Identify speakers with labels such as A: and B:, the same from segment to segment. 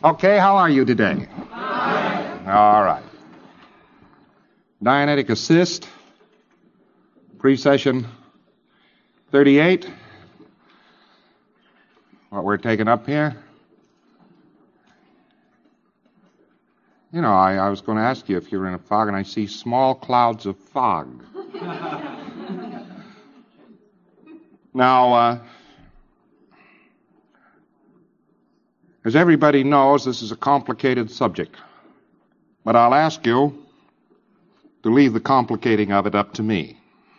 A: Okay, how are you today?
B: Fine.
A: All right. Dianetic assist, pre-session 38. What we're taking up here. You know, I was going to ask you if you're in a fog, and I see small clouds of fog. Now, as everybody knows, this is a complicated subject. But I'll ask you to leave the complicating of it up to me.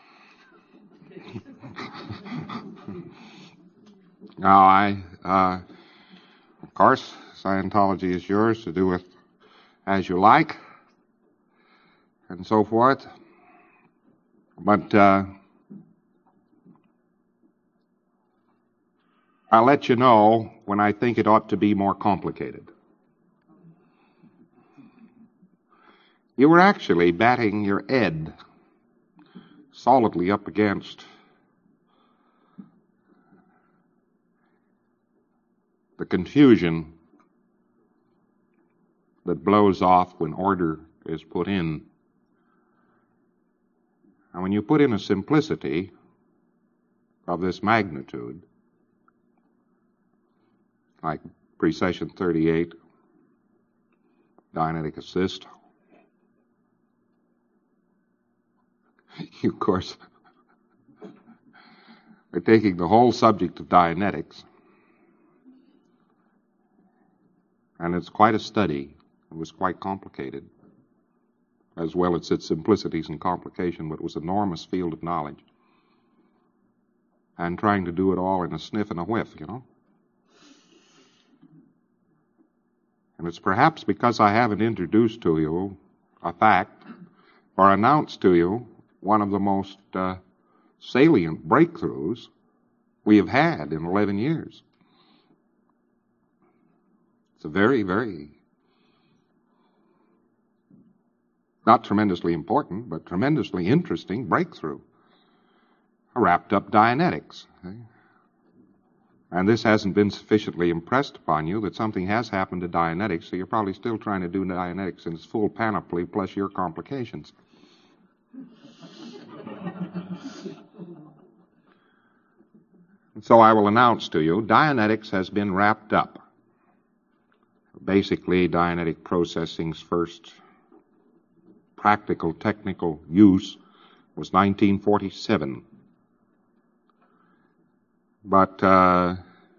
A: Now, of course, Scientology is yours to do with as you like, and so forth. But I'll let you know when I think it ought to be more complicated. You were actually batting your head solidly up against the confusion that blows off when order is put in. And when you put in a simplicity of this magnitude, like pre-session 38, Dianetic assist, you, of course, are taking the whole subject of Dianetics, and it's quite a study. It was quite complicated, as well as its simplicities and complication, but it was an enormous field of knowledge. And trying to do it all in a sniff and a whiff, you know. And it's perhaps because I haven't introduced to you a fact or announced to you one of the most salient breakthroughs we have had in 11 years. It's a very, very, not tremendously important, but tremendously interesting breakthrough. Wrapped up Dianetics. Okay? And this hasn't been sufficiently impressed upon you that something has happened to Dianetics, so you're probably still trying to do Dianetics in its full panoply plus your complications. And so I will announce to you, Dianetics has been wrapped up. Basically, Dianetic processing's first practical technical use was 1947. But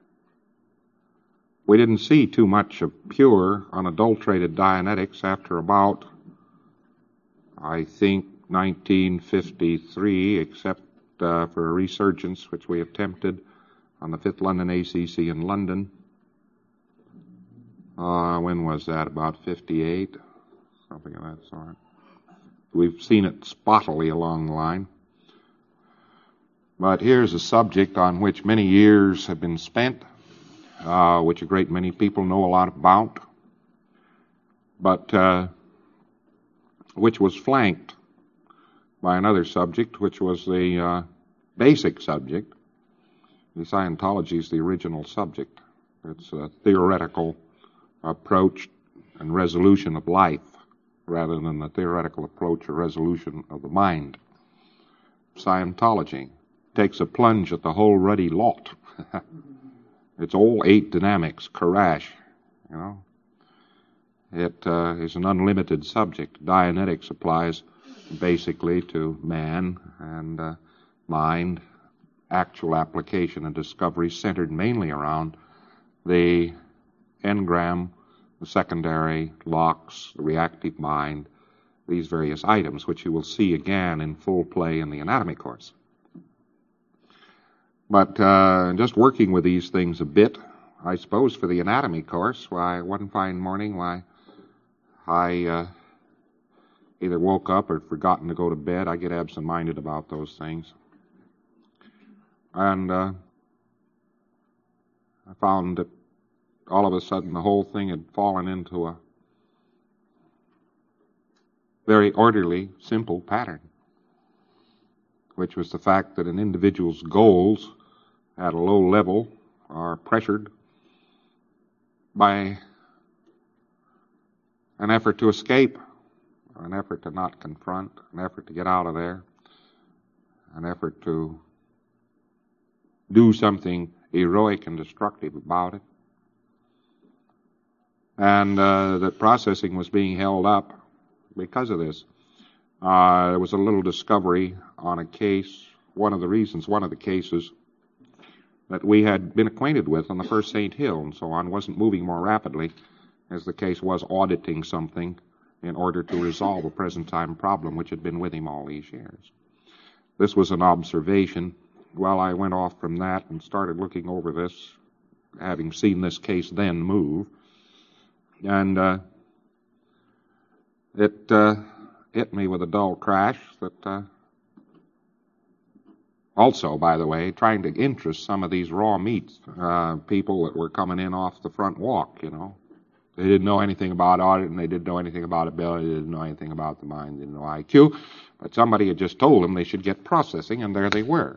A: we didn't see too much of pure, unadulterated Dianetics after about, I think, 1953, except for a resurgence which we attempted on the 5th London ACC in London. When was that? About 58? Something of that sort. We've seen it spottily along the line. But here's a subject on which many years have been spent, which a great many people know a lot about, but which was flanked by another subject, which was the basic subject. The Scientology is the original subject. It's a theoretical approach and resolution of life rather than the theoretical approach or resolution of the mind. Scientology takes a plunge at the whole ruddy lot. It's all 8 dynamics, Karash, you know. It is an unlimited subject. Dianetics applies basically to man and mind, actual application and discovery centered mainly around the engram, the secondary, locks, the reactive mind, these various items, which you will see again in full play in the anatomy course. But just working with these things a bit, I suppose for the anatomy course, why, one fine morning, I either woke up or forgotten to go to bed. I get absent-minded about those things. And I found that all of a sudden the whole thing had fallen into a very orderly, simple pattern, which was the fact that an individual's goals at a low level are pressured by an effort to escape, an effort to not confront, an effort to get out of there, an effort to do something heroic and destructive about it. And that processing was being held up because of this. There was a little discovery on a case, one of the cases that we had been acquainted with on the first St. Hill and so on, wasn't moving more rapidly as the case was auditing something in order to resolve a present time problem which had been with him all these years. This was an observation. Well, I went off from that and started looking over this, having seen this case then move. And it hit me with a dull crash that also, by the way, trying to interest some of these raw meats people that were coming in off the front walk, you know. They didn't know anything about audit, and they didn't know anything about ability, they didn't know anything about the mind, they didn't know IQ, but somebody had just told them they should get processing, and there they were.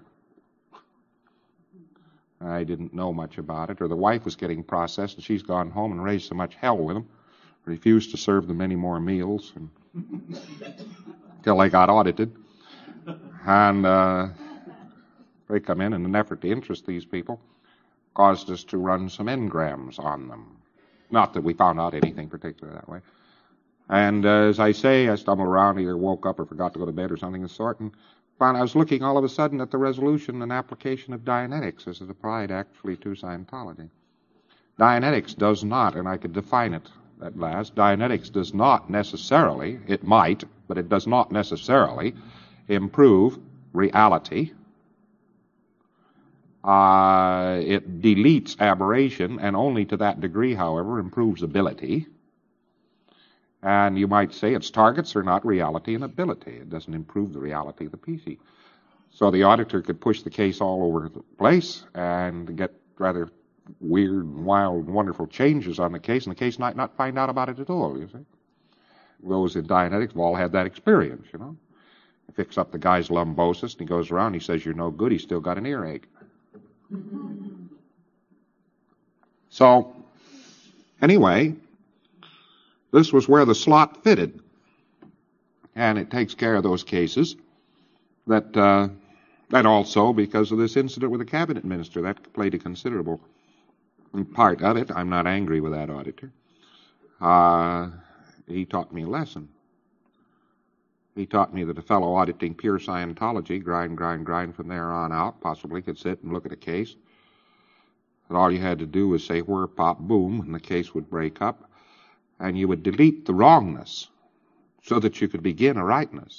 A: I didn't know much about it, or the wife was getting processed, and she's gone home and raised so much hell with them, refused to serve them any more meals until they got audited. And they come in an effort to interest these people, caused us to run some engrams on them. Not that we found out anything particular that way. And as I say, I stumbled around, either woke up or forgot to go to bed or something of the sort, and found I was looking all of a sudden at the resolution and application of Dianetics as it applied actually to Scientology. Dianetics does not, and I could define it at last, Dianetics does not necessarily, it might, but it does not necessarily improve reality. It deletes aberration, and only to that degree, however, improves ability. And you might say its targets are not reality and ability. It doesn't improve the reality of the PC. So the auditor could push the case all over the place and get rather weird, wild, wonderful changes on the case, and the case might not find out about it at all, you see. Those in Dianetics have all had that experience, you know. You fix up the guy's lumbosis, and he goes around, he says, you're no good, he's still got an earache. So, anyway, this was where the slot fitted. And it takes care of those cases that, and also because of this incident with the cabinet minister, that played a considerable part of it. I'm not angry with that auditor. He taught me a lesson. He taught me that a fellow auditing pure Scientology, grind from there on out, possibly could sit and look at a case. That all you had to do was say whir, pop, boom, and the case would break up. And you would delete the wrongness so that you could begin a rightness.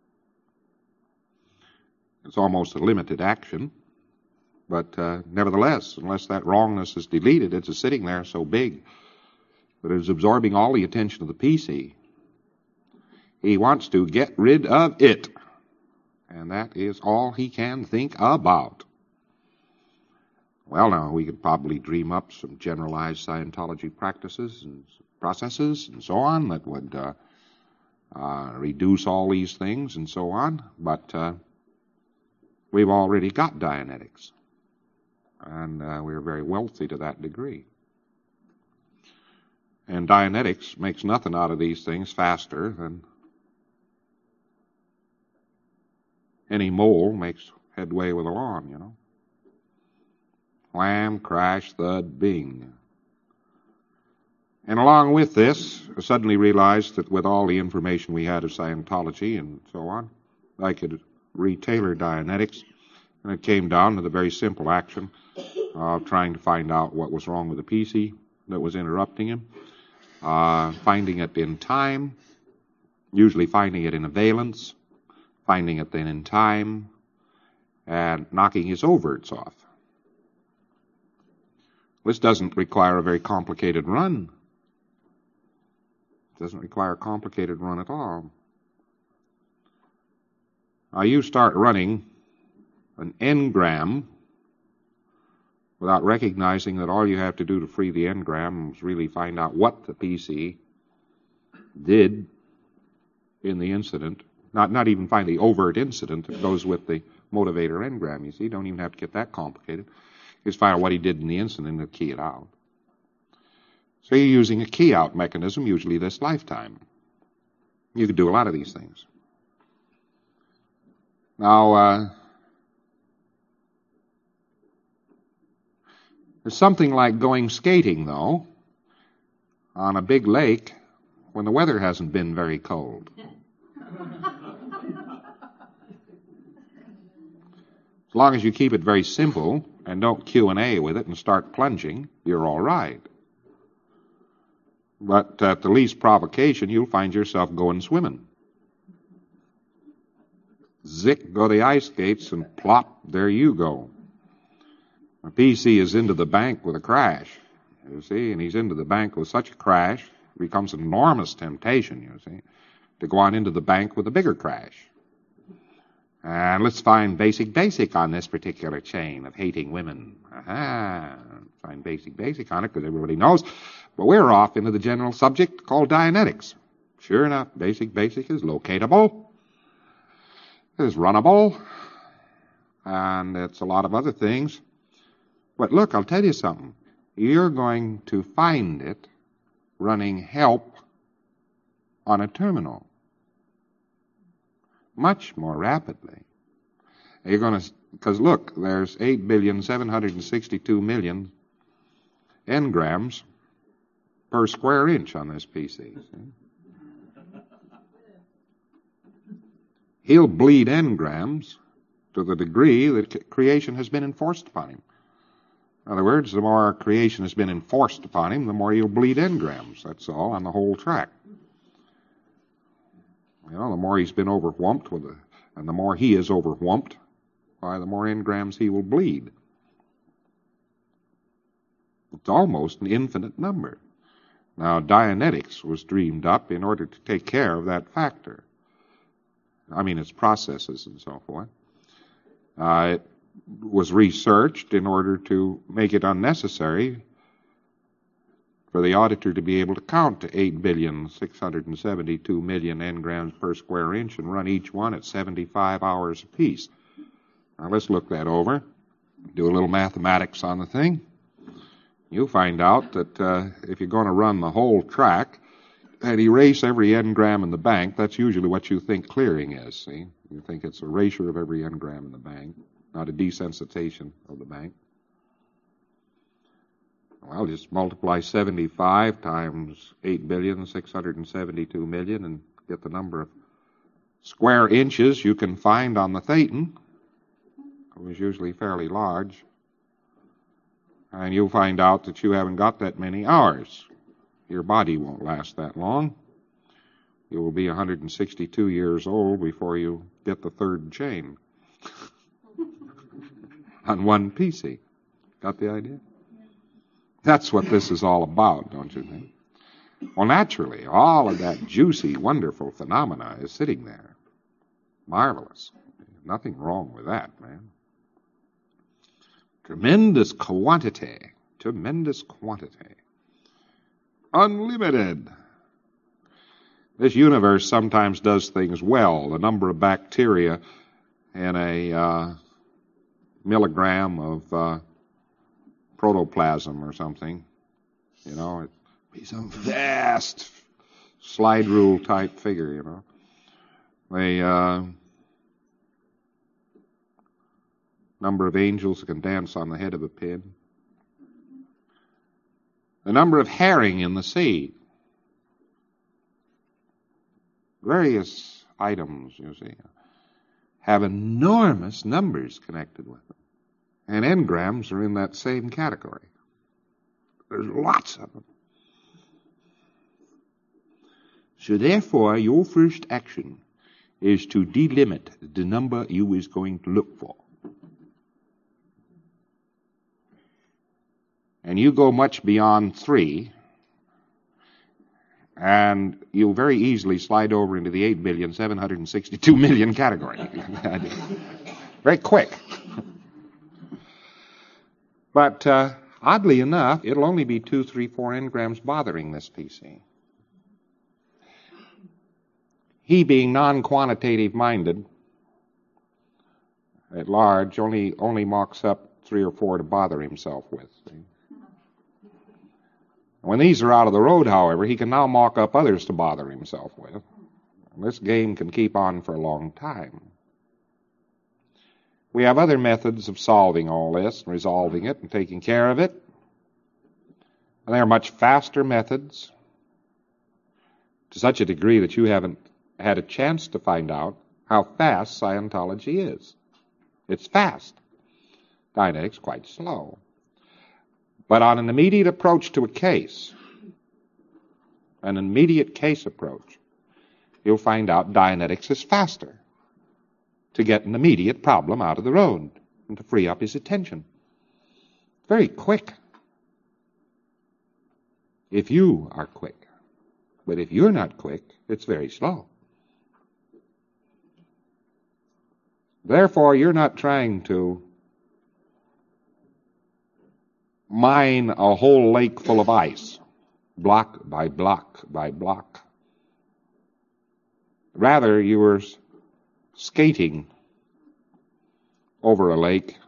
A: It's almost a limited action. But nevertheless, unless that wrongness is deleted, it's sitting there so big that it is absorbing all the attention of the PC. He wants to get rid of it. And that is all he can think about. Well, now, we could probably dream up some generalized Scientology practices and processes and so on that would reduce all these things and so on. But we've already got Dianetics. And we're very wealthy to that degree. And Dianetics makes nothing out of these things faster than any mole makes headway with a lawn, you know. Wham, crash, thud, bing. And along with this, I suddenly realized that with all the information we had of Scientology and so on, I could retailor Dianetics. And it came down to the very simple action of trying to find out what was wrong with the PC that was interrupting him, finding it in time, usually finding it in a valence, finding it then in time, and knocking his overts off. This doesn't require a very complicated run. It doesn't require a complicated run at all. Now you start running an engram without recognizing that all you have to do to free the engram is really find out what the PC did in the incident. Not even find the overt incident that goes with the motivator engram, you see. You don't even have to get that complicated. Just find out what he did in the incident and key it out. So you're using a key-out mechanism, usually this lifetime. You could do a lot of these things. Now, there's something like going skating, though, on a big lake when the weather hasn't been very cold. As long as you keep it very simple and don't Q&A with it and start plunging, you're all right. But at the least provocation, you'll find yourself going swimming. Zick, go the ice skates, and plop, there you go. A PC is into the bank with a crash, you see, and he's into the bank with such a crash, it becomes an enormous temptation, you see, to go on into the bank with a bigger crash. And let's find basic on this particular chain of hating women. Find basic on it because everybody knows. But we're off into the general subject called Dianetics. Sure enough, basic is locatable, is runnable, and it's a lot of other things. But look, I'll tell you something. You're going to find it running help on a terminal much more rapidly. You're going to, because look, there's 8,762,000,000 engrams per square inch on this PC. See? He'll bleed engrams to the degree that creation has been enforced upon him. In other words, the more creation has been enforced upon him, the more he'll bleed engrams. That's all, on the whole track. You know, the more he's been overwhelmed with and the more he is overwhelmed, why, the more engrams he will bleed. It's almost an infinite number. Now, Dianetics was dreamed up in order to take care of that factor. I mean, its processes and so forth. It was researched in order to make it unnecessary for the auditor to be able to count to 8,672,000,000 engrams per square inch and run each one at 75 hours apiece. Now let's look that over, do a little mathematics on the thing. You'll find out that if you're going to run the whole track and erase every engram in the bank, that's usually what you think clearing is, see? You think it's a erasure of every engram in the bank, not a desensitization of the bank. Well, just multiply 75 times 8,672,000,000 and get the number of square inches you can find on the Thetan. It was usually fairly large. And you'll find out that you haven't got that many hours. Your body won't last that long. You will be 162 years old before you get the third chain on one PC. Got the idea? That's what this is all about, don't you think? Well, naturally, all of that juicy, wonderful phenomena is sitting there. Marvelous. Nothing wrong with that, man. Tremendous quantity. Unlimited. This universe sometimes does things well. The number of bacteria in a milligram of protoplasm or something, you know, it'd be some vast slide rule type figure, you know. The number of angels that can dance on the head of a pin. The number of herring in the sea. Various items, you see, have enormous numbers connected with them. And engrams are in that same category. There's lots of them. So therefore, your first action is to delimit the number you is going to look for. And you go much beyond 3, and you'll very easily slide over into the 8,762,000,000 category. Very quick. But oddly enough, it'll only be 2, 3, 4 engrams bothering this PC. He, being non-quantitative minded, at large, only mocks up 3 or 4 to bother himself with. See? When these are out of the road, however, he can now mock up others to bother himself with. And this game can keep on for a long time. We have other methods of solving all this, and resolving it, and taking care of it. And they are much faster methods, to such a degree that you haven't had a chance to find out how fast Scientology is. It's fast. Dianetics quite slow. But on an immediate approach to a case, an immediate case approach, you'll find out Dianetics is faster to get an immediate problem out of the road and to free up his attention. Very quick. If you are quick. But if you're not quick, it's very slow. Therefore, you're not trying to mine a whole lake full of ice, block by block by block. Rather, you are skating over a lake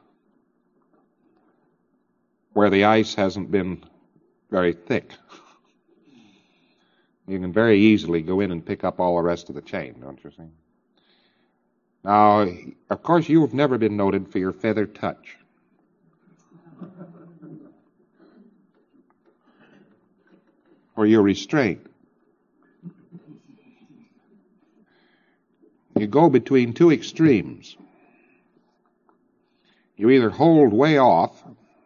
A: where the ice hasn't been very thick. You can very easily go in and pick up all the rest of the chain, don't you see? Now, of course, you have never been noted for your feather touch. Or your restraint. You go between two extremes. You either hold way off,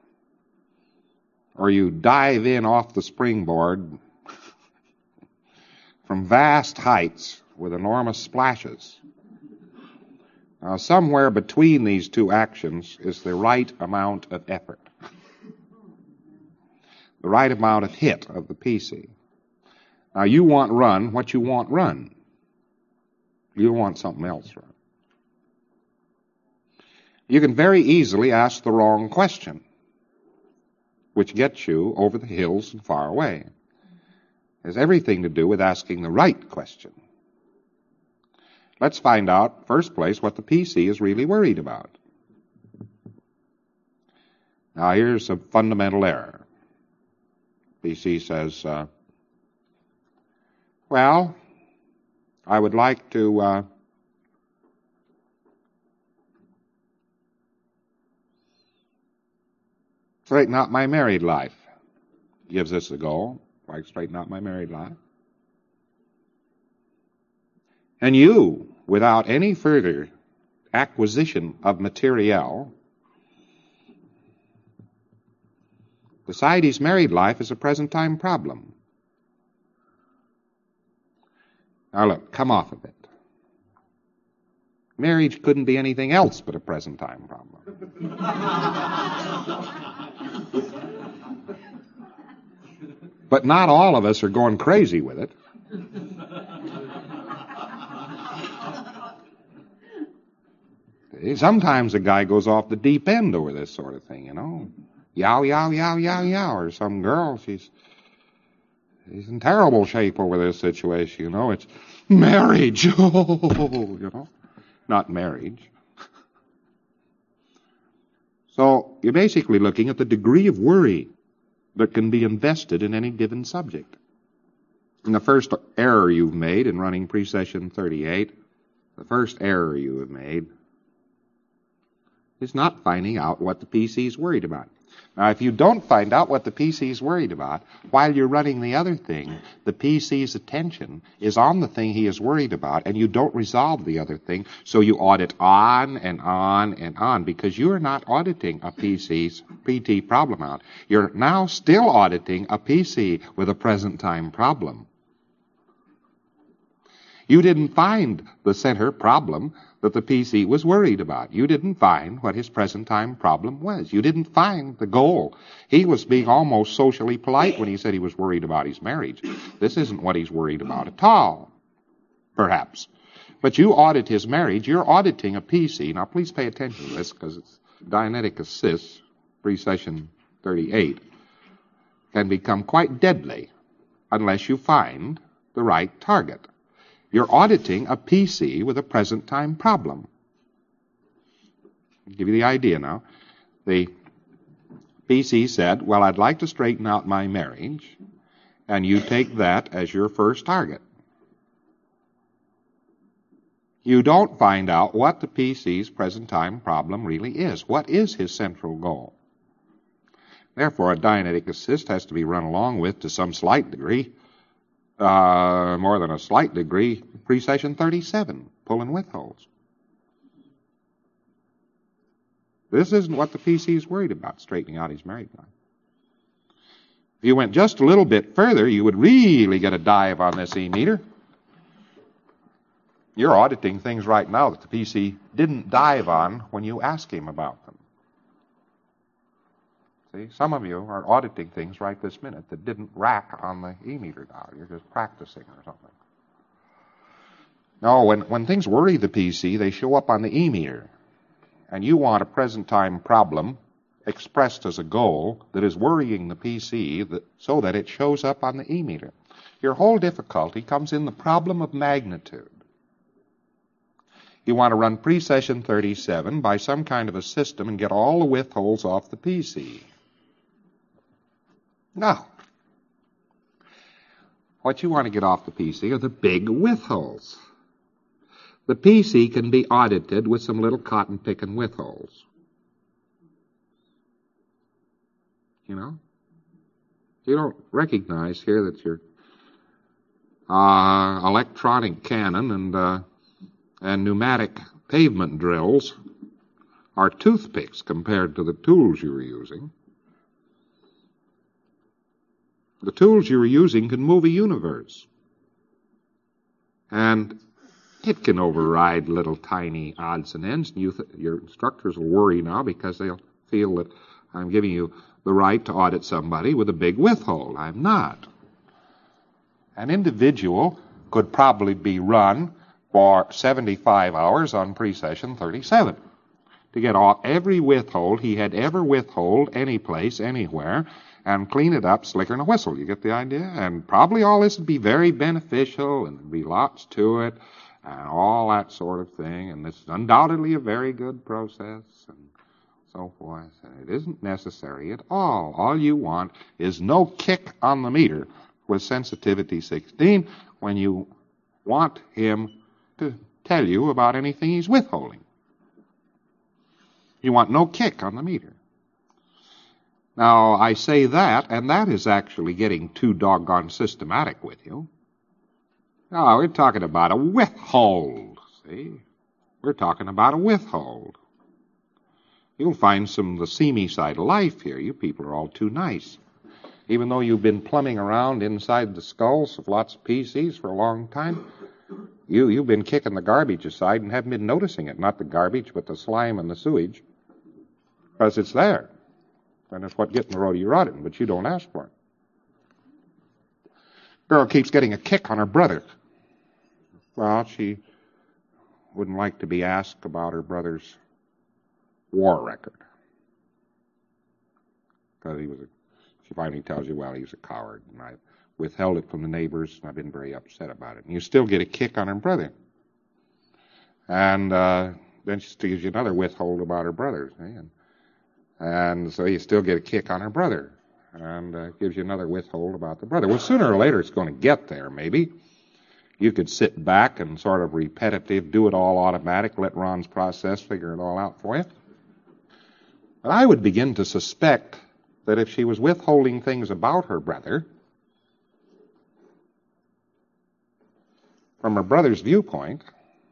A: or you dive in off the springboard from vast heights with enormous splashes. Now, somewhere between these two actions is the right amount of effort, the right amount of hit of the PC. Now, you want run what you want run. You don't want something else run. You can very easily ask the wrong question, which gets you over the hills and far away. It has everything to do with asking the right question. Let's find out, first place, what the PC is really worried about. Now, here's a fundamental error. PC says, well, I would like to straighten out my married life. Gives this a go. Like straighten out my married life. And you, without any further acquisition of material, decide his married life is a present time problem. Now look, come off of it. Marriage couldn't be anything else but a present time problem. But not all of us are going crazy with it. Sometimes a guy goes off the deep end over this sort of thing, you know. Yow, yow, yow, yow, yow. Or some girl, she's in terrible shape over this situation, you know. It's marriage, you know. Not marriage. So you're basically looking at the degree of worry that can be invested in any given subject. And the first error you've made in running pre-session 38, the first error you have made is not finding out what the PC is worried about. Now, if you don't find out what the PC is worried about, while you're running the other thing, the PC's attention is on the thing he is worried about, and you don't resolve the other thing, so you audit on and on and on, because you're not auditing a PT problem out. You're now still auditing a PC with a present time problem. You didn't find the center problem that the PC was worried about. You didn't find what his present time problem was. You didn't find the goal. He was being almost socially polite when he said he was worried about his marriage. This isn't what he's worried about at all, perhaps. But you audit his marriage, you're auditing a PC. Now, please pay attention to this, because it's Dianetic Assists, pre-session 38, can become quite deadly unless you find the right target. You're auditing a PC with a present time problem. I'll give you the idea now. The PC said, well, I'd like to straighten out my marriage, and you take that as your first target. You don't find out what the PC's present time problem really is. What is his central goal? Therefore, a Dianetic assist has to be run along with, to some slight degree, more than a slight degree, precession 37, pull and withholds. This isn't what the PC is worried about, straightening out his married life. If you went just a little bit further, you would really get a dive on this E-meter. You're auditing things right now that the PC didn't dive on when you asked him about them. See, some of you are auditing things right this minute that didn't rack on the E-meter dial. You're just practicing or something. No, when things worry the PC, they show up on the E-meter. And you want a present time problem expressed as a goal that is worrying the PC so that it shows up on the E-meter. Your whole difficulty comes in the problem of magnitude. You want to run precession 37 by some kind of a system and get all the withholds off the PC. Now, what you want to get off the PC are the big withholds. The PC can be audited with some little cotton-picking withholds. You know? You don't recognize here that your electronic cannon and pneumatic pavement drills are toothpicks compared to the tools you were using. The tools you were using can move a universe. And it can override little tiny odds and ends. Your instructors will worry now because they'll feel that I'm giving you the right to audit somebody with a big withhold. I'm not. An individual could probably be run for 75 hours on precession 37 to get off every withhold he had ever withhold any place, anywhere, and clean it up slicker than a whistle. You get the idea? And probably all this would be very beneficial, and there'd be lots to it, and all that sort of thing, and this is undoubtedly a very good process, and so forth. And it isn't necessary at all. All you want is no kick on the meter with sensitivity 16 when you want him to tell you about anything he's withholding. You want no kick on the meter. Now, I say that, and that is actually getting too doggone systematic with you. No, we're talking about a withhold, see? We're talking about a withhold. You'll find some of the seamy side of life here. You people are all too nice. Even though you've been plumbing around inside the skulls of lots of PCs for a long time, you've been kicking the garbage aside and haven't been noticing it. Not the garbage, but the slime and the sewage. Because it's there. And it's what gets in the road of your auditing, but you don't ask for it. Girl keeps getting a kick on her brother. Well, she wouldn't like to be asked about her brother's war record. Because she finally tells you, well, he's a coward, and I withheld it from the neighbors, and I've been very upset about it. And you still get a kick on her brother. And then she gives you another withhold about her brother. And so you still get a kick on her brother. And gives you another withhold about the brother. Well, sooner or later it's going to get there, maybe. You could sit back and sort of repetitive, do it all automatic, let Ron's process figure it all out for you. But I would begin to suspect that if she was withholding things about her brother, from her brother's viewpoint,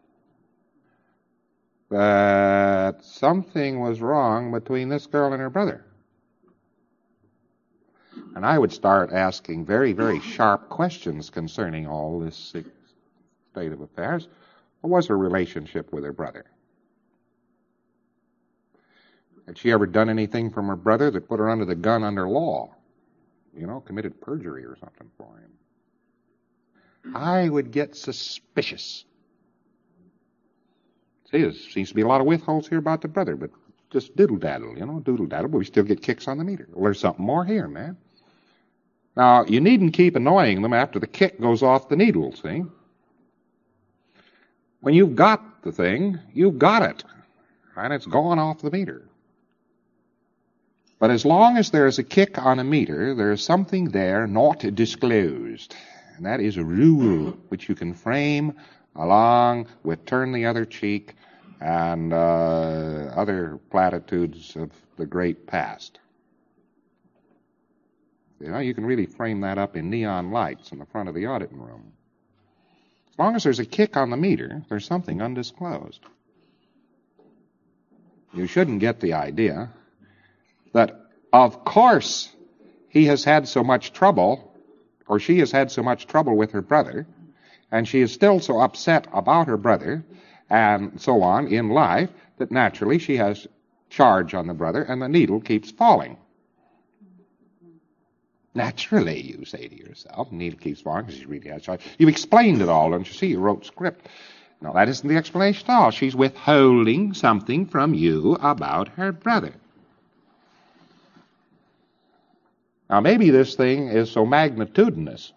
A: that something was wrong between this girl and her brother. And I would start asking very, very sharp questions concerning all this state of affairs. What was her relationship with her brother? Had she ever done anything from her brother that put her under the gun under law? You know, committed perjury or something for him. I would get suspicious. See, there seems to be a lot of withholds here about the brother, but just diddle-daddle, doodle-daddle, but we still get kicks on the meter. Well, there's something more here, man. Now, you needn't keep annoying them after the kick goes off the needle, see? When you've got the thing, you've got it, and it's gone off the meter. But as long as there is a kick on a meter, there is something there not disclosed. And that is a rule which you can frame along with turn the other cheek and other platitudes of the great past. You can really frame that up in neon lights in the front of the auditing room. As long as there's a kick on the meter, there's something undisclosed. You shouldn't get the idea that, of course, he has had so much trouble, or she has had so much trouble with her brother, and she is still so upset about her brother, and so on in life, that naturally she has charge on the brother, and the needle keeps falling. Naturally, you say to yourself, the needle keeps falling because she really has charge. You explained it all, don't you see? You wrote script. No, that isn't the explanation at all. She's withholding something from you about her brother. Now, maybe this thing is so magnitudinous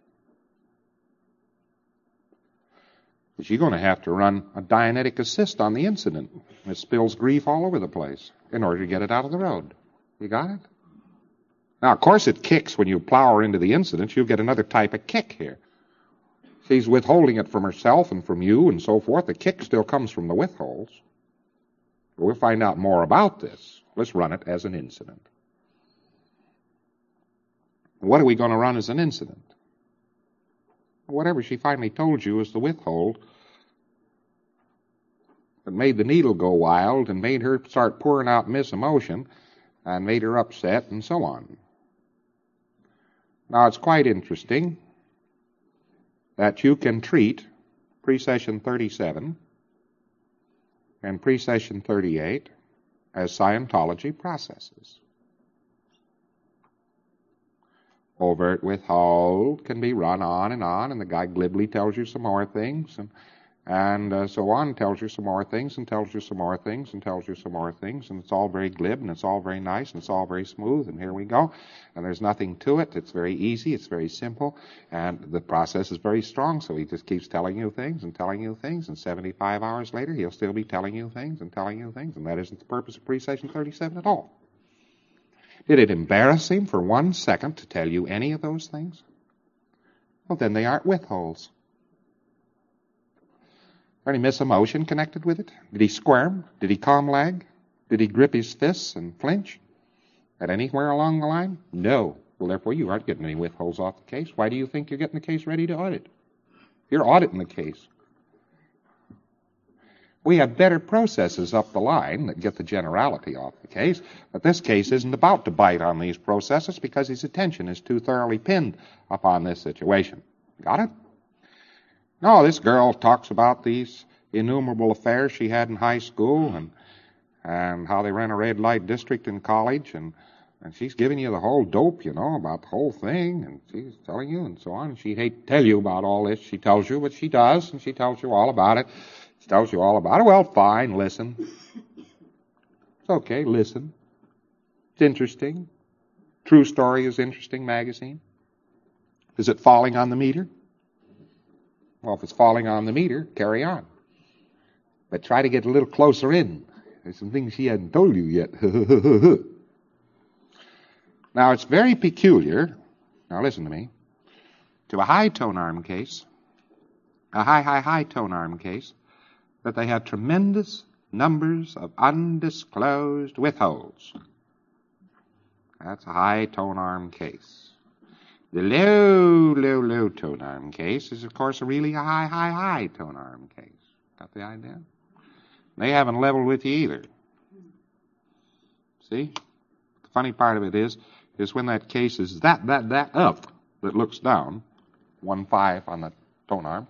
A: that you're going to have to run a Dianetic assist on the incident. It spills grief all over the place in order to get it out of the road. You got it? Now, of course, it kicks when you plow her into the incident. You'll get another type of kick here. She's withholding it from herself and from you and so forth. The kick still comes from the withholds. We'll find out more about this. Let's run it as an incident. What are we going to run as an incident? Whatever she finally told you is the withhold that made the needle go wild and made her start pouring out misemotion and made her upset and so on. Now, it's quite interesting that you can treat precession 37 and precession 38 as Scientology processes. Overt withhold can be run on, and the guy glibly tells you some more things, and so on, tells you some more things, and tells you some more things, and tells you some more things, and it's all very glib, and it's all very nice, and it's all very smooth, and here we go, and there's nothing to it. It's very easy, it's very simple, and the process is very strong, so he just keeps telling you things, and 75 hours later, he'll still be telling you things, and that isn't the purpose of precession 37 at all. Did it embarrass him for 1 second to tell you any of those things? Well, then they aren't withholds. Is there any misemotion connected with it? Did he squirm? Did he calm lag? Did he grip his fists and flinch? At anywhere along the line? No. Well, therefore, you aren't getting any withholds off the case. Why do you think you're getting the case ready to audit? You're auditing the case. We have better processes up the line that get the generality off the case, but this case isn't about to bite on these processes because his attention is too thoroughly pinned upon this situation. Got it? No, this girl talks about these innumerable affairs she had in high school and how they ran a red light district in college, and she's giving you the whole dope, about the whole thing, and she's telling you and so on. And she'd hate to tell you about all this. She tells you, but she does, and she tells you all about it. She tells you all about it. Well, fine, listen. It's okay, listen. It's interesting. True Story is interesting magazine. Is it falling on the meter? Well, if it's falling on the meter, carry on. But try to get a little closer in. There's some things she hasn't told you yet. Now, it's very peculiar, now listen to me, to a high tone arm case, a high tone arm case, that they have tremendous numbers of undisclosed withholds. That's a high tone arm case. The low tone arm case is, of course, a really high tone arm case. Got the idea? They haven't leveled with you either. See? The funny part of it is when that case is that up that looks down, 1.5 on the tone arm,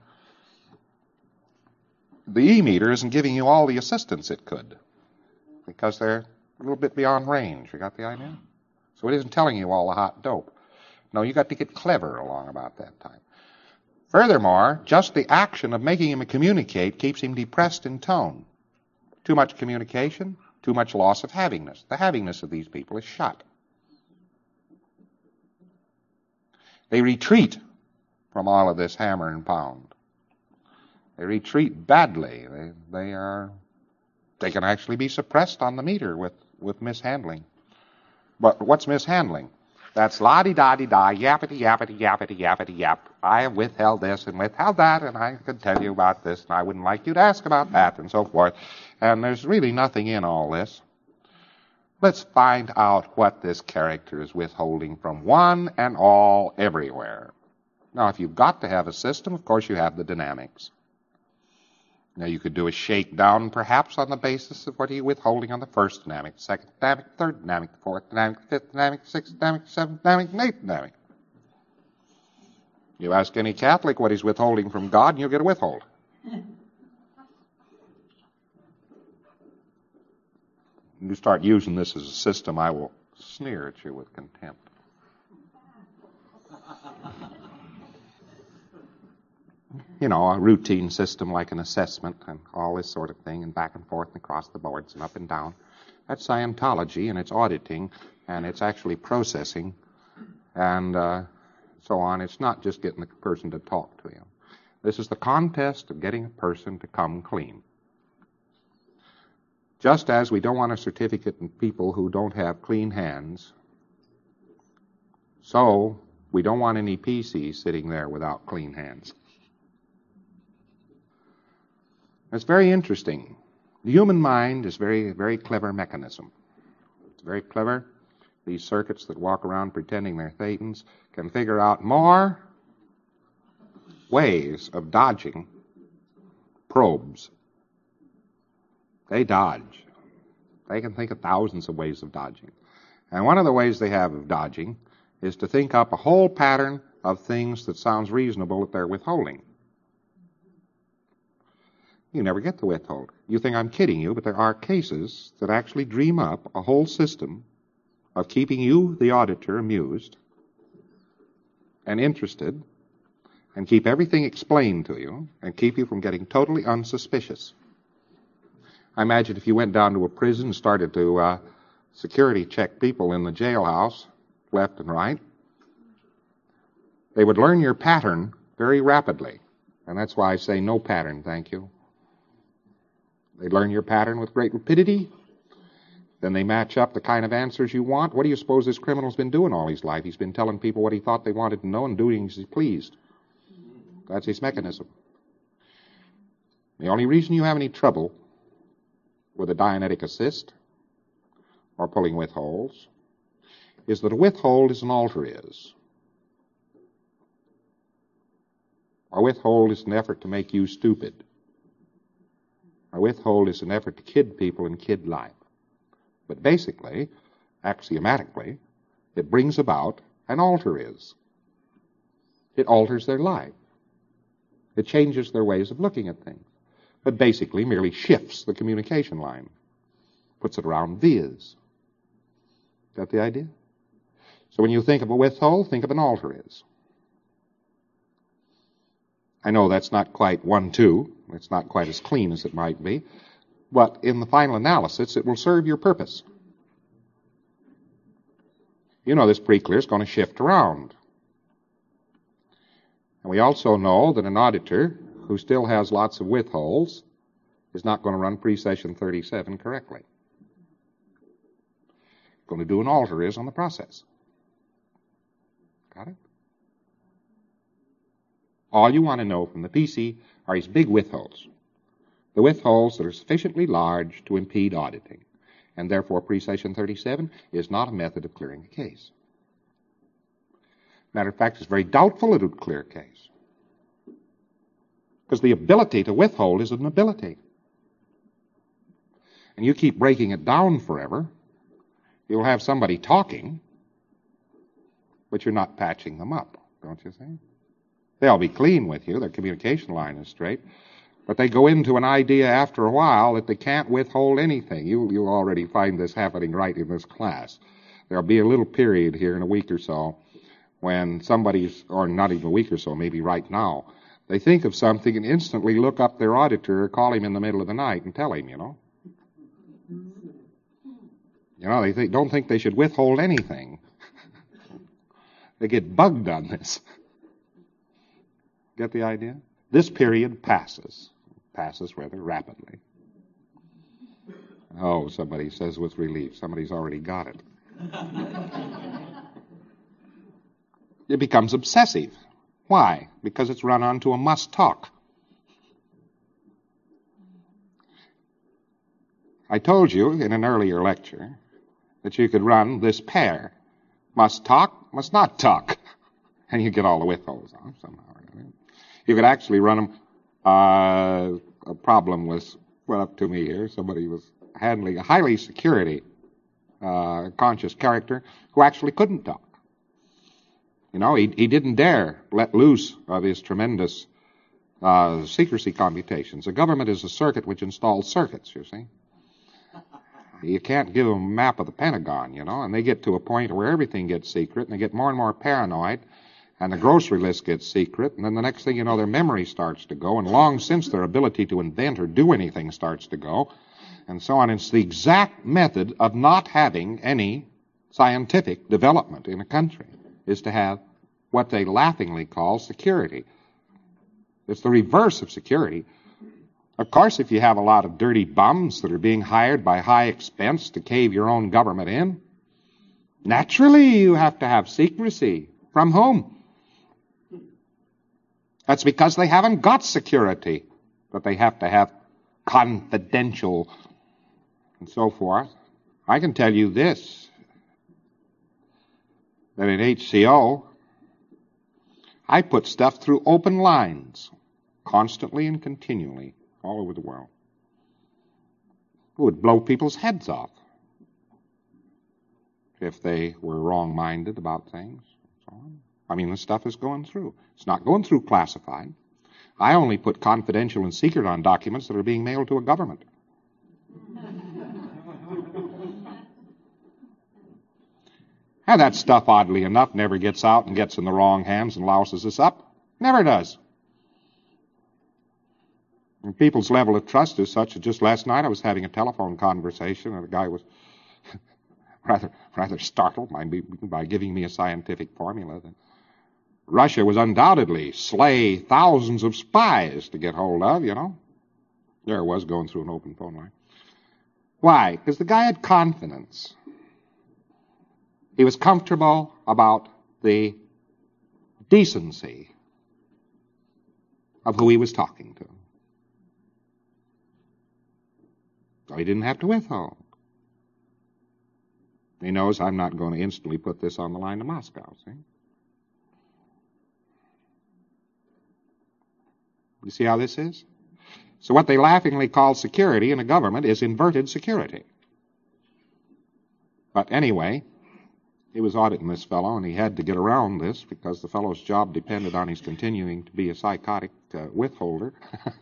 A: the E-meter isn't giving you all the assistance it could because they're a little bit beyond range. You got the idea? So it isn't telling you all the hot dope. No, you got to get clever along about that time. Furthermore, just the action of making him communicate keeps him depressed in tone. Too much communication, too much loss of havingness. The havingness of these people is shot. They retreat from all of this hammer and pound. They retreat badly. They can actually be suppressed on the meter with mishandling. But what's mishandling? That's la-di-da-di-da, yappity-yappity-yappity-yappity yap. I have withheld this and withheld that, and I could tell you about this, and I wouldn't like you to ask about that, and so forth. And there's really nothing in all this. Let's find out what this character is withholding from one and all everywhere. Now, if you've got to have a system, of course you have the dynamics. Now, you could do a shakedown, perhaps, on the basis of what are you withholding on the first dynamic, second dynamic, third dynamic, fourth dynamic, fifth dynamic, sixth dynamic, seventh dynamic, and eighth dynamic. You ask any Catholic what he's withholding from God, and you'll get a withhold. You start using this as a system, I will sneer at you with contempt. You know, a routine system like an assessment and all this sort of thing, and back and forth and across the boards and up and down. That's Scientology, and it's auditing, and it's actually processing, and so on. It's not just getting the person to talk to you. This is the contest of getting a person to come clean. Just as we don't want a certificate in people who don't have clean hands, so we don't want any PC sitting there without clean hands. It's very interesting. The human mind is a very, very clever mechanism. It's very clever. These circuits that walk around pretending they're thetans can figure out more ways of dodging probes. They dodge. They can think of thousands of ways of dodging. And one of the ways they have of dodging is to think up a whole pattern of things that sounds reasonable that they're withholding. You never get the withhold. You think I'm kidding you, but there are cases that actually dream up a whole system of keeping you, the auditor, amused and interested, and keep everything explained to you, and keep you from getting totally unsuspicious. I imagine if you went down to a prison and started to security check people in the jailhouse, left and right, they would learn your pattern very rapidly. And that's why I say no pattern, thank you. They learn your pattern with great rapidity. Then they match up the kind of answers you want. What do you suppose this criminal's been doing all his life? He's been telling people what he thought they wanted to know and doing as he pleased. That's his mechanism. The only reason you have any trouble with a Dianetic assist or pulling withholds is that a withhold is an alter is. A withhold is an effort to make you stupid. A withhold is an effort to kid people and kid life. But basically, axiomatically, it brings about an alter is. It alters their life. It changes their ways of looking at things. But basically merely shifts the communication line. Puts it around vias. Got the idea? So when you think of a withhold, think of an alter is. I know that's not quite 1-2. It's not quite as clean as it might be. But in the final analysis, it will serve your purpose. You know this preclear is going to shift around. And we also know that an auditor who still has lots of withholds is not going to run pre-session 37 correctly. Going to do an alter is on the process. Got it? All you want to know from the PC are his big withholds. The withholds that are sufficiently large to impede auditing. And therefore, pre-session 37 is not a method of clearing a case. Matter of fact, it's very doubtful it would clear a case. Because the ability to withhold is an ability. And you keep breaking it down forever, you'll have somebody talking, but you're not patching them up, don't you think? They'll be clean with you, their communication line is straight, but they go into an idea after a while that they can't withhold anything. You'll already find this happening right in this class. There'll be a little period here in a week or so when somebody's, or not even a week or so, maybe right now, they think of something and instantly look up their auditor or call him in the middle of the night and tell him, you know. You know, they don't think they should withhold anything. They get bugged on this. Get the idea? This period passes rather rapidly. Oh, somebody says with relief. Somebody's already got it. It becomes obsessive. Why? Because it's run onto a must-talk. I told you in an earlier lecture that you could run this pair. Must talk, must not talk. And you get all the withholds on somehow. You could actually run them. A problem was brought up to me here. Somebody was handling a highly security conscious character who actually couldn't talk. You know, he didn't dare let loose of his tremendous secrecy computations. The government is a circuit which installs circuits, you see. You can't give them a map of the Pentagon, you know, and they get to a point where everything gets secret, and they get more and more paranoid, and the grocery list gets secret, and then the next thing you know, their memory starts to go, and long since their ability to invent or do anything starts to go, and so on. It's the exact method of not having any scientific development in a country, is to have what they laughingly call security. It's the reverse of security. Of course, if you have a lot of dirty bums that are being hired by high expense to cave your own government in, naturally you have to have secrecy. From whom? That's because they haven't got security, but they have to have confidential and so forth. I can tell you this, that in HCO, I put stuff through open lines, constantly and continually, all over the world. It would blow people's heads off if they were wrong-minded about things. So on. I mean, the stuff is going through. It's not going through classified. I only put confidential and secret on documents that are being mailed to a government. And that stuff, oddly enough, never gets out and gets in the wrong hands and louses us up. Never does. And people's level of trust is such that just last night I was having a telephone conversation and the guy was rather startled by giving me a scientific formula that Russia was undoubtedly slay thousands of spies to get hold of, you know. There it was going through an open phone line. Why? Because the guy had confidence. He was comfortable about the decency of who he was talking to. So he didn't have to withhold. He knows I'm not going to instantly put this on the line to Moscow, see? You see how this is? So what they laughingly call security in a government is inverted security. But anyway, he was auditing this fellow, and he had to get around this because the fellow's job depended on his continuing to be a psychotic withholder.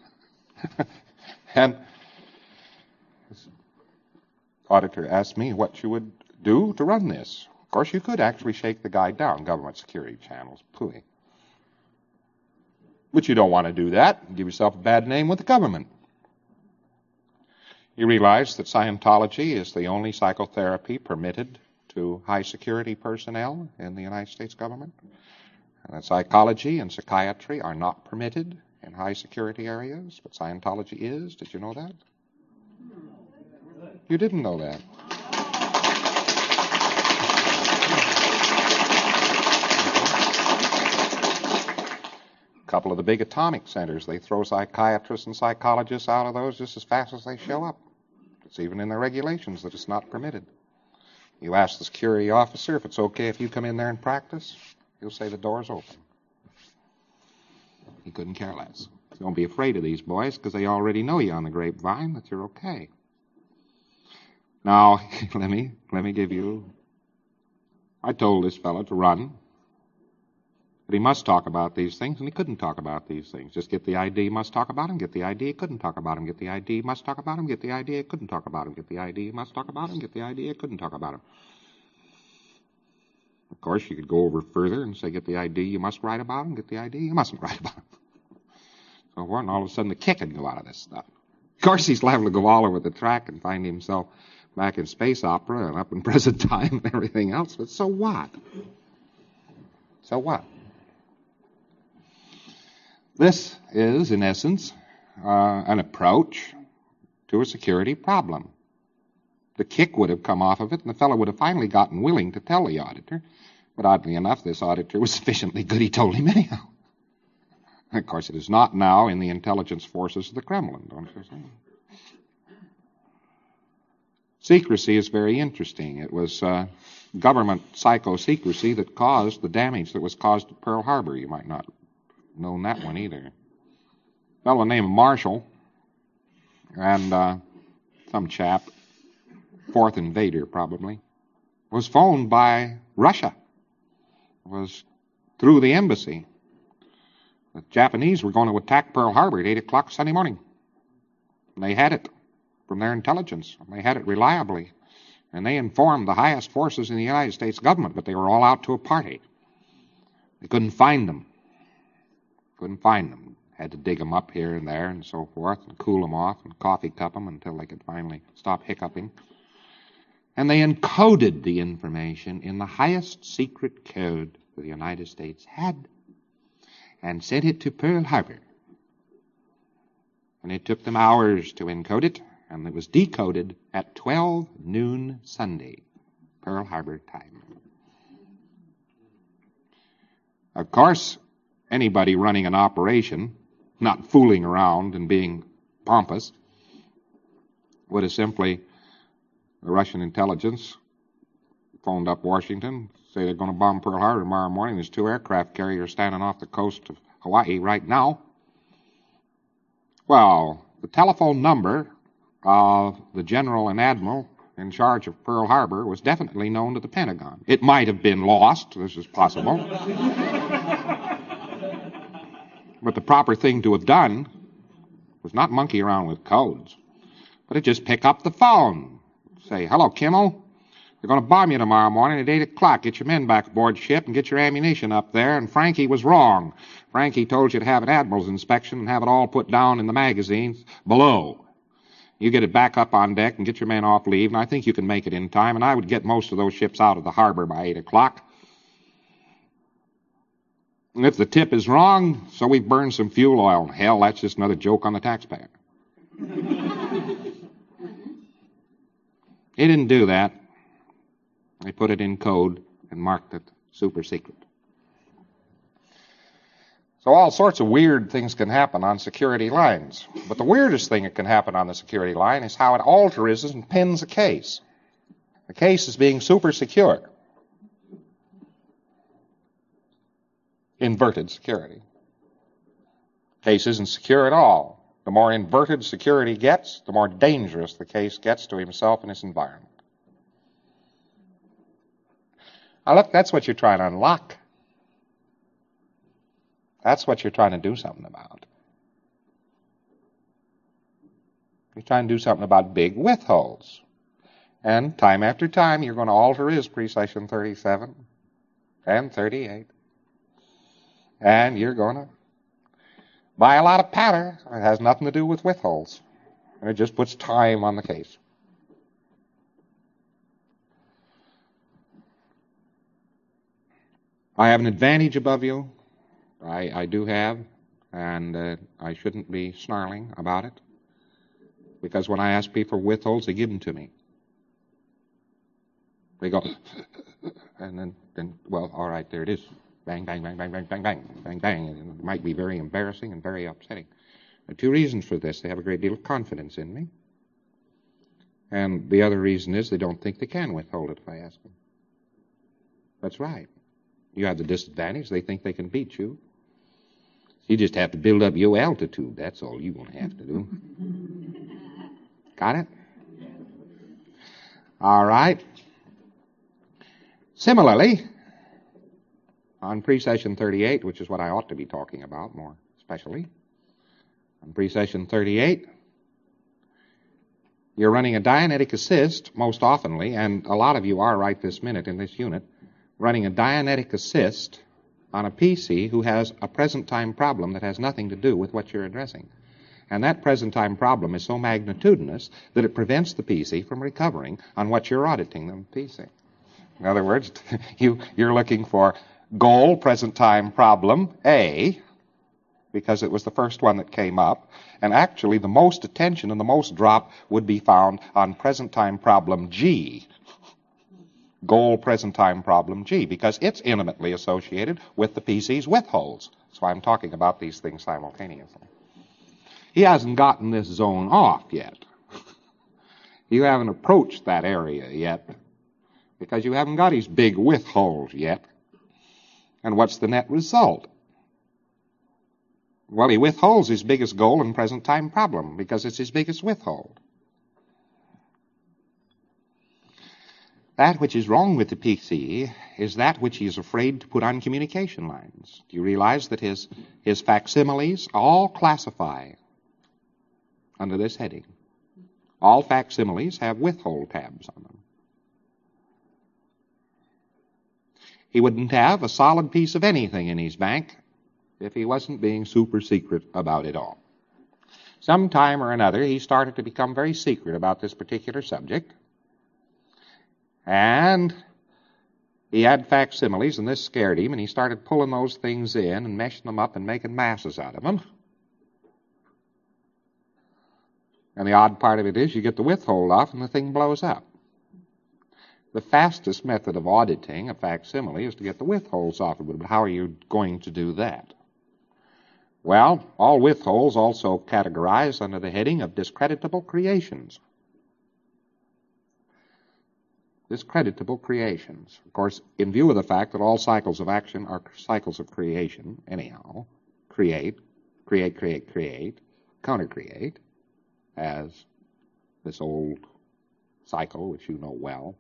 A: And this auditor asked me what you would do to run this. Of course, you could actually shake the guy down, government security channels, pooey. But you don't want to do that and give yourself a bad name with the government. You realize that Scientology is the only psychotherapy permitted to high security personnel in the United States government, and that psychology and psychiatry are not permitted in high security areas, but Scientology is. Did you know that? You didn't know that. A couple of the big atomic centers, they throw psychiatrists and psychologists out of those just as fast as they show up. It's even in the regulations that it's not permitted. You ask the security officer if it's okay if you come in there and practice, he'll say the door's open. He couldn't care less. Don't be afraid of these boys because they already know you on the grapevine that you're okay. Now, let me give you, I told this fellow to run, but he must talk about these things, and he couldn't talk about these things. Just get the ID, must talk about him, get the ID, couldn't talk about him, get the ID, must talk about him, get the ID, couldn't talk about him, get the ID, must talk about him, get the ID, couldn't talk about him. Of course, you could go over further and say, get the ID, you must write about him, get the ID, you mustn't write about him. So what, and all of a sudden the kick would go out of this stuff. Of course, he's liable to go all over the track and find himself back in space opera and up in present time and everything else, but so what? So what? This is, in essence, an approach to a security problem. the kick would have come off of it, and the fellow would have finally gotten willing to tell the auditor. But oddly enough, this auditor was sufficiently good, he told him anyhow. Of course, it is not now in the intelligence forces of the Kremlin, don't you see? Secrecy is very interesting. It was government psycho-secrecy that caused the damage that was caused at Pearl Harbor. You might not have known that one either. A fellow named Marshall and some chap, fourth invader probably, was phoned by Russia. It was through the embassy. The Japanese were going to attack Pearl Harbor at 8 o'clock Sunday morning. And they had it from their intelligence. And they had it reliably. And they informed the highest forces in the United States government, but they were all out to a party. They couldn't find them. Had to dig them up here and there and so forth, and cool them off and coffee cup them until they could finally stop hiccuping. And they encoded the information in the highest secret code the United States had and sent it to Pearl Harbor. And it took them hours to encode it, and it was decoded at 12 noon Sunday, Pearl Harbor time. Of course, anybody running an operation, not fooling around and being pompous, would have simply, the Russian intelligence phoned up Washington, say they're going to bomb Pearl Harbor tomorrow morning. There's 2 aircraft carriers standing off the coast of Hawaii right now. Well, the telephone number of the general and admiral in charge of Pearl Harbor was definitely known to the Pentagon. It might have been lost. This is possible. But the proper thing to have done was not monkey around with codes, but to just pick up the phone. Say, hello, Kimmel. They're going to bomb you tomorrow morning at 8 o'clock. Get your men back aboard ship and get your ammunition up there. And Frankie was wrong. Frankie told you to have an admiral's inspection and have it all put down in the magazines below. You get it back up on deck and get your men off leave, and I think you can make it in time, and I would get most of those ships out of the harbor by 8 o'clock. And if the tip is wrong, so we've burned some fuel oil. Hell, that's just another joke on the taxpayer. He didn't do that. They put it in code and marked it super secret. So all sorts of weird things can happen on security lines. But the weirdest thing that can happen on the security line is how it alters and pins a case. The case is being super secure. Inverted security. Case isn't secure at all. The more inverted security gets, the more dangerous the case gets to himself and his environment. Now look, that's what you're trying to unlock. That's what you're trying to do something about. You're trying to do something about big withholds. And time after time, you're going to alter his pre-session 37 and 38. And you're going to buy a lot of powder. It has nothing to do with withholds. And it just puts time on the case. I have an advantage above you. I do have, and I shouldn't be snarling about it. Because when I ask people for withholds, they give them to me. They go, and then, well, all right, there it is. Bang, bang, bang, bang, bang, bang, bang, bang, bang. And it might be very embarrassing and very upsetting. There are 2 reasons for this. They have a great deal of confidence in me. And the other reason is they don't think they can withhold it if I ask them. That's right. You have the disadvantage. They think they can beat you. You just have to build up your altitude. That's all you're going to have to do. Got it? All right. Similarly, on pre-session 38, which is what I ought to be talking about more especially, on pre-session 38, you're running a Dianetic assist most oftenly, and a lot of you are right this minute in this unit, running a Dianetic assist on a PC who has a present-time problem that has nothing to do with what you're addressing. And that present-time problem is so magnitudinous that it prevents the PC from recovering on what you're auditing the PC. In other words, you're looking for goal present-time problem A, because it was the first one that came up. And actually, the most attention and the most drop would be found on present time problem G. Goal present time problem G, because it's intimately associated with the PC's width holes. So I'm talking about these things simultaneously. He hasn't gotten this zone off yet. You haven't approached that area yet, because you haven't got his big width holes yet. And what's the net result? Well, he withholds his biggest goal in present time problem, because it's his biggest withhold. That which is wrong with the PC is that which he is afraid to put on communication lines. Do you realize that his facsimiles all classify under this heading? All facsimiles have withhold tabs on them. He wouldn't have a solid piece of anything in his bank if he wasn't being super secret about it all. Sometime or another, he started to become very secret about this particular subject. And he had facsimiles, and this scared him, and he started pulling those things in and meshing them up and making masses out of them. And the odd part of it is you get the withhold off and the thing blows up. The fastest method of auditing a facsimile is to get the withholds off of it. But how are you going to do that? Well, all withholds also categorized under the heading of discreditable creations. Discreditable creations. Of course, in view of the fact that all cycles of action are cycles of creation, anyhow, create, counter-create, as this old cycle, which you know well.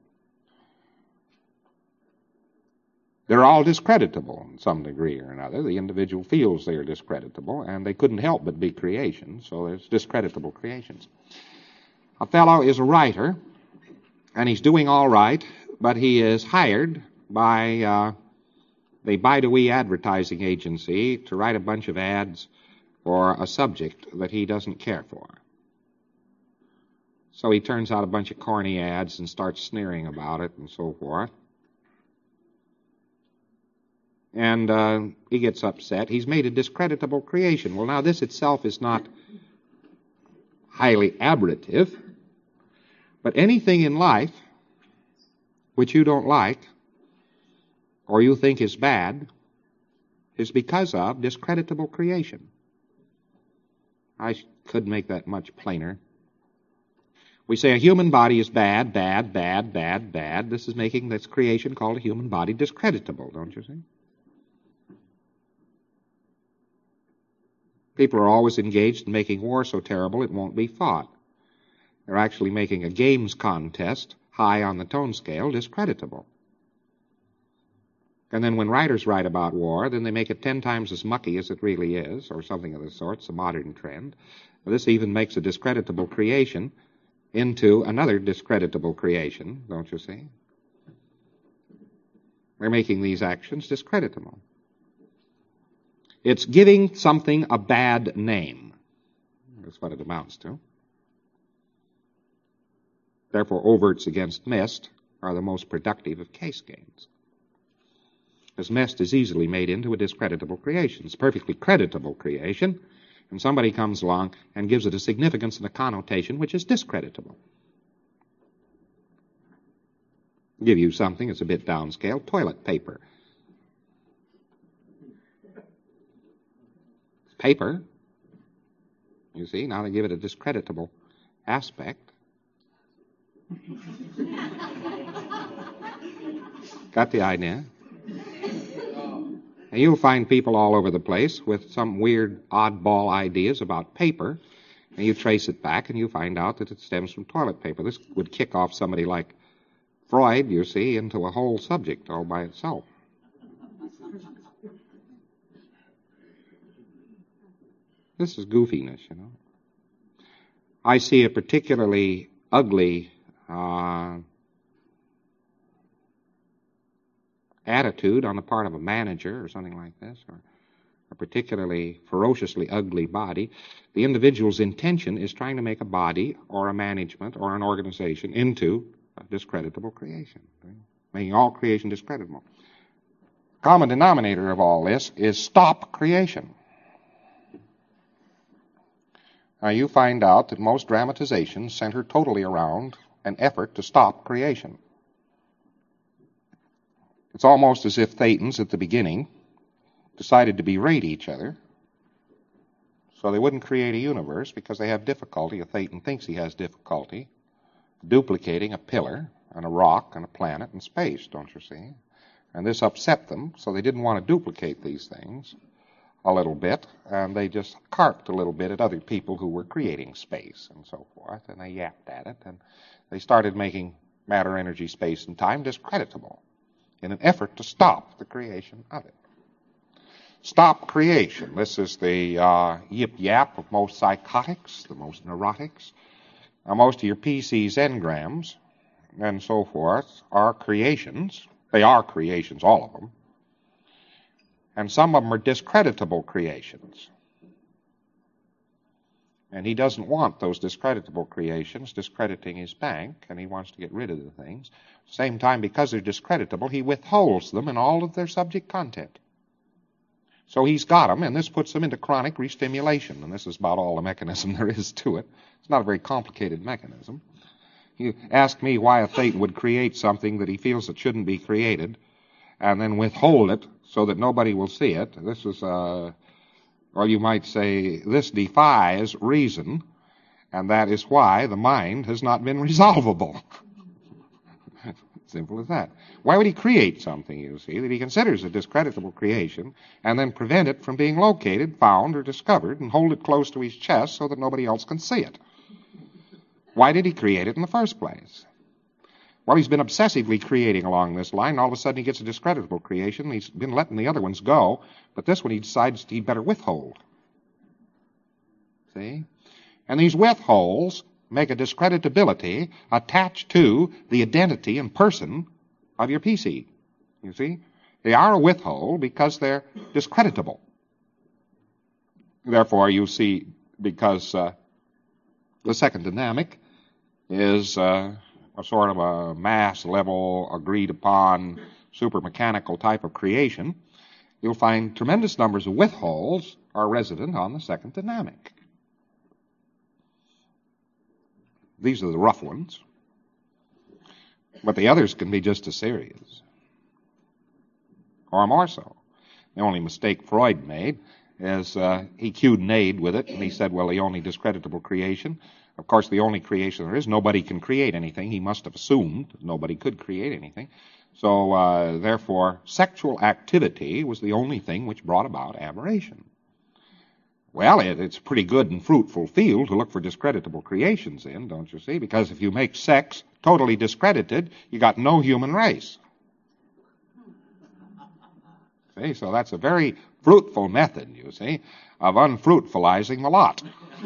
A: They're all discreditable in some degree or another. The individual feels they are discreditable, and they couldn't help but be creations, so there's discreditable creations. A fellow is a writer, and he's doing all right, but he is hired by the Baidoui advertising agency to write a bunch of ads for a subject that he doesn't care for. So he turns out a bunch of corny ads and starts sneering about it and so forth. And he gets upset. He's made a discreditable creation. Well, now this itself is not highly aberrative, but anything in life which you don't like or you think is bad is because of discreditable creation. I could make that much plainer. We say a human body is bad. This is making this creation called a human body discreditable, don't you see? People are always engaged in making war so terrible it won't be fought. They're actually making a games contest high on the tone scale discreditable. And then when writers write about war, then they make it 10 times as mucky as it really is, or something of the sort. It's a modern trend. This even makes a discreditable creation into another discreditable creation, don't you see? They're making these actions discreditable. It's giving something a bad name. That's what it amounts to. Therefore, overts against mist are the most productive of case games. As mist is easily made into a discreditable creation. It's a perfectly creditable creation, and somebody comes along and gives it a significance and a connotation which is discreditable. Give you something that's a bit downscale, toilet paper. Paper, you see, now they give it a discreditable aspect. Got the idea? And you'll find people all over the place with some weird, oddball ideas about paper, and you trace it back and you find out that it stems from toilet paper. This would kick off somebody like Freud, you see, into a whole subject all by itself. This is goofiness, you know. I see a particularly ugly attitude on the part of a manager or something like this, or a particularly ferociously ugly body. The individual's intention is trying to make a body or a management or an organization into a discreditable creation, making all creation discreditable. Common denominator of all this is stop creation. you find out that most dramatizations center totally around an effort to stop creation. It's almost as if Thetans at the beginning decided to berate each other so they wouldn't create a universe, because they have difficulty, a Thetan thinks he has difficulty, duplicating a pillar and a rock and a planet and space, don't you see? And this upset them, so they didn't want to duplicate these things a little bit, and they just carped a little bit at other people who were creating space and so forth, and they yapped at it, and they started making matter, energy, space, and time discreditable in an effort to stop the creation of it. Stop creation. This is the yip-yap of most psychotics, the most neurotics. Most of your PCs, engrams, and so forth are creations. They are creations, all of them. And some of them are discreditable creations. And he doesn't want those discreditable creations discrediting his bank, and he wants to get rid of the things. At the same time, because they're discreditable, he withholds them in all of their subject content. So he's got them, and this puts them into chronic restimulation, and this is about all the mechanism there is to it. It's not a very complicated mechanism. You ask me why a Thetan would create something that he feels it shouldn't be created, and then withhold it so that nobody will see it. This is, or you might say, this defies reason, and that is why the mind has not been resolvable. Simple as that. Why would he create something, you see, that he considers a discreditable creation, and then prevent it from being located, found, or discovered, and hold it close to his chest so that nobody else can see it? Why did he create it in the first place? Well, he's been obsessively creating along this line, and all of a sudden he gets a discreditable creation. He's been letting the other ones go, but this one he decides he'd better withhold. See? And these withholds make a discreditability attached to the identity and person of your PC. You see? They are a withhold because they're discreditable. Therefore, you see, because the second dynamic is a sort of a mass level, agreed upon, super mechanical type of creation, you'll find tremendous numbers of withholds are resident on the second dynamic. These are the rough ones. But the others can be just as serious, or more so. The only mistake Freud made is he cued Nade with it, and he said, well, the only discreditable creation, of course, the only creation there is, nobody can create anything. He must have assumed nobody could create anything. So, therefore, sexual activity was the only thing which brought about aberration. Well, it's a pretty good and fruitful field to look for discreditable creations in, don't you see? Because if you make sex totally discredited, you got no human race. See, so that's a very fruitful method, you see, of unfruitfulizing the lot.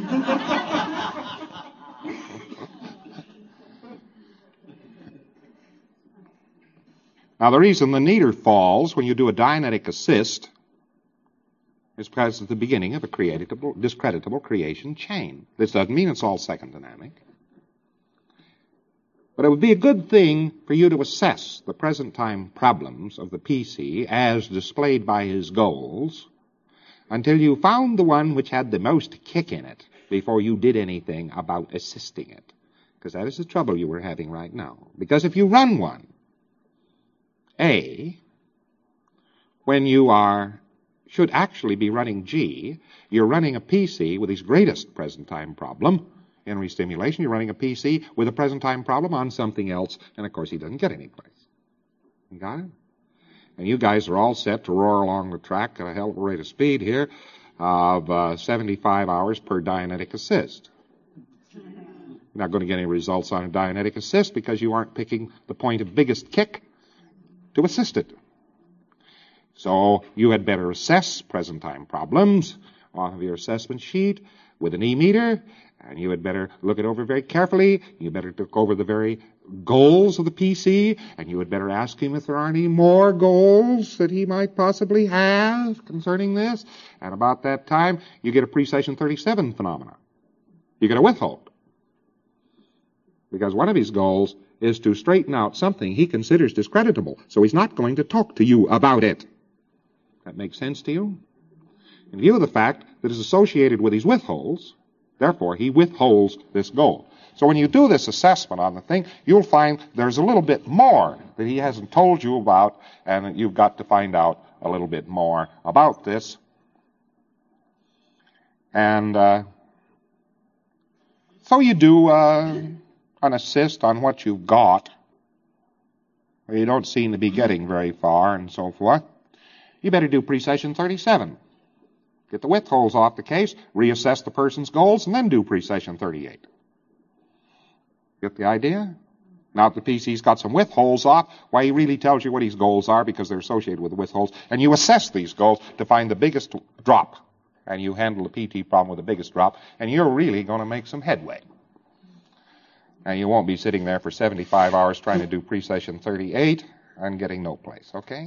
A: Now, the reason the needle falls when you do a Dianetic assist is because it's the beginning of a discreditable creation chain. This doesn't mean it's all second dynamic. But it would be a good thing for you to assess the present time problems of the PC as displayed by his goals until you found the one which had the most kick in it before you did anything about assisting it. Because that is the trouble you were having right now. Because if you run one, A, when you should actually be running G, you're running a PC with his greatest present time problem in restimulation. You're running a PC with a present time problem on something else, and of course he doesn't get any place. You got it? And you guys are all set to roar along the track at a hell of a rate of speed here of 75 hours per Dianetic assist. You're not going to get any results on a Dianetic assist because you aren't picking the point of biggest kick to assist it. So you had better assess present time problems off of your assessment sheet with an E-meter, and you had better look it over very carefully. You better look over the very goals of the PC, and you had better ask him if there are any more goals that he might possibly have concerning this. And about that time, you get a precession 37 phenomena. You get a withhold. Because one of his goals is to straighten out something he considers discreditable, so he's not going to talk to you about it. That makes sense to you? In view of the fact that it's associated with these withholds, Therefore, he withholds this gold. So when you do this assessment on the thing, you'll find there's a little bit more that he hasn't told you about, and you've got to find out a little bit more about this. And so you do an assist on what you've got. You don't seem to be getting very far and so forth. You better do precession 37. Get the withholds off the case, reassess the person's goals, and then do precession 38. Get the idea? Now, if the PC's got some withholds off, why, he really tells you what his goals are because they're associated with the withholds, and you assess these goals to find the biggest drop, and you handle the PT problem with the biggest drop, and you're really going to make some headway. Now, you won't be sitting there for 75 hours trying to do precession 38 and getting no place, okay?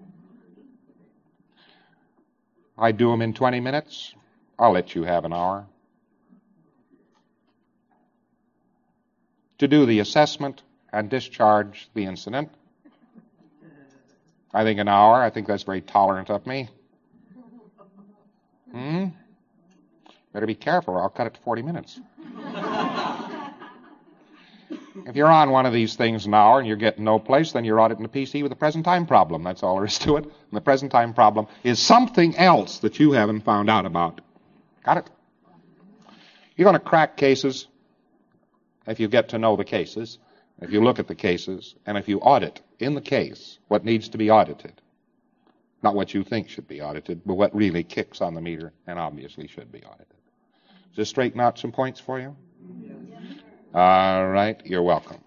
A: I do them in 20 minutes. I'll let you have an hour. To do the assessment and discharge the incident. I think an hour. I think that's very tolerant of me. Better be careful or I'll cut it to 40 minutes. If you're on one of these things an hour and you're getting no place, then you're auditing the PC with a present time problem. That's all there is to it. And the present time problem is something else that you haven't found out about. Got it? You're going to crack cases if you get to know the cases, if you look at the cases, and if you audit in the case what needs to be audited. Not what you think should be audited, but what really kicks on the meter and obviously should be audited. Does this straighten out some points for you? All right, you're welcome.